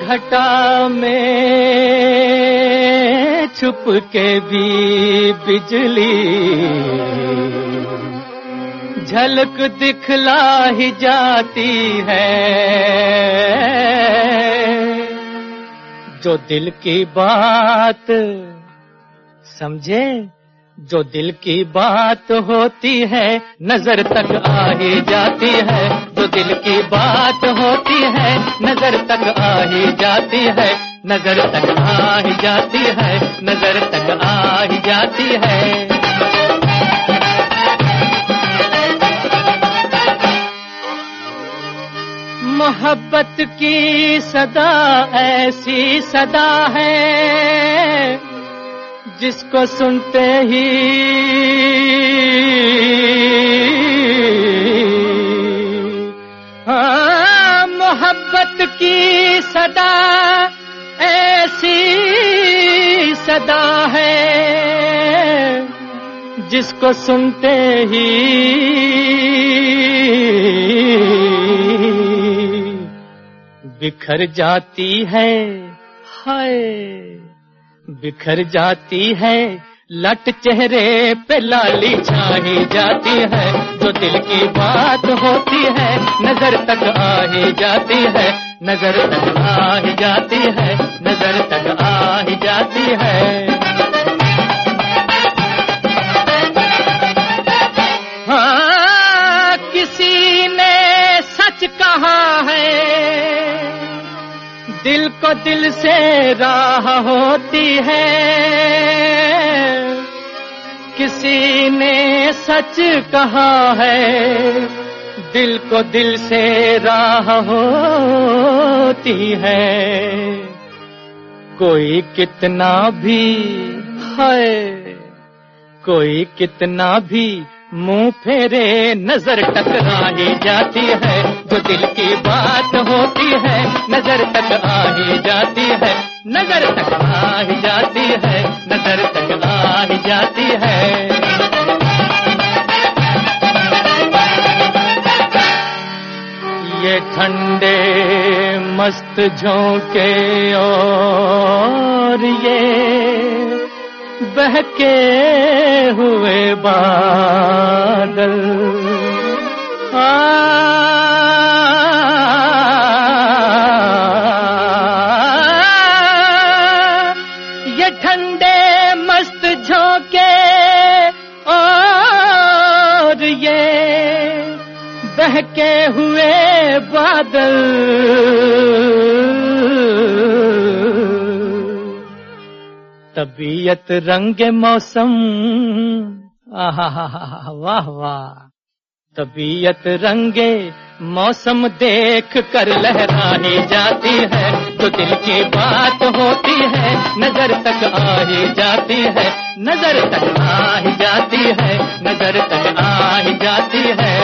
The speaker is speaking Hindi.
घटा में छुप के भी बिजली झलक दिखला ही जाती है। जो दिल की बात समझे, जो दिल की बात होती है नजर तक आ ही जाती है। जो दिल की बात होती है नजर तक आ ही जाती है। नजर तक आ ही जाती है। नजर तक आ ही जाती है। मोहब्बत की सदा ऐसी सदा है जिसको सुनते ही हाँ, मोहब्बत की सदा ऐसी सदा है जिसको सुनते ही बिखर जाती है। हाय बिखर जाती है, लट चेहरे पे लाली छाई जाती है। जो दिल की बात होती है नजर तक आ ही जाती है। नजर तक आ ही जाती है। नजर तक आ ही जाती है। हाँ, किसी ने सच कहा है दिल को दिल से राह होती है। किसी ने सच कहा है दिल को दिल से राह होती है। कोई कितना भी है, कोई कितना भी मुंह फेरे नजर टकरा ही जाती है। जो दिल की बात होती है नजर तक आ ही जाती है। नजर तक आ ही जाती है। नजर तक आ ही जाती है। ये ठंडे मस्त झोंके और ये बहके हुए बादल ये ठंडे मस्त झोंके और ये बहके हुए बादल तबीयत रंग मौसम वाह वाह। तबीयत रंगे मौसम देख कर लहरानी जाती है। जो दिल की बात होती है नजर तक आ ही जाती है। नजर तक आ ही जाती है। नजर तक आ ही जाती है।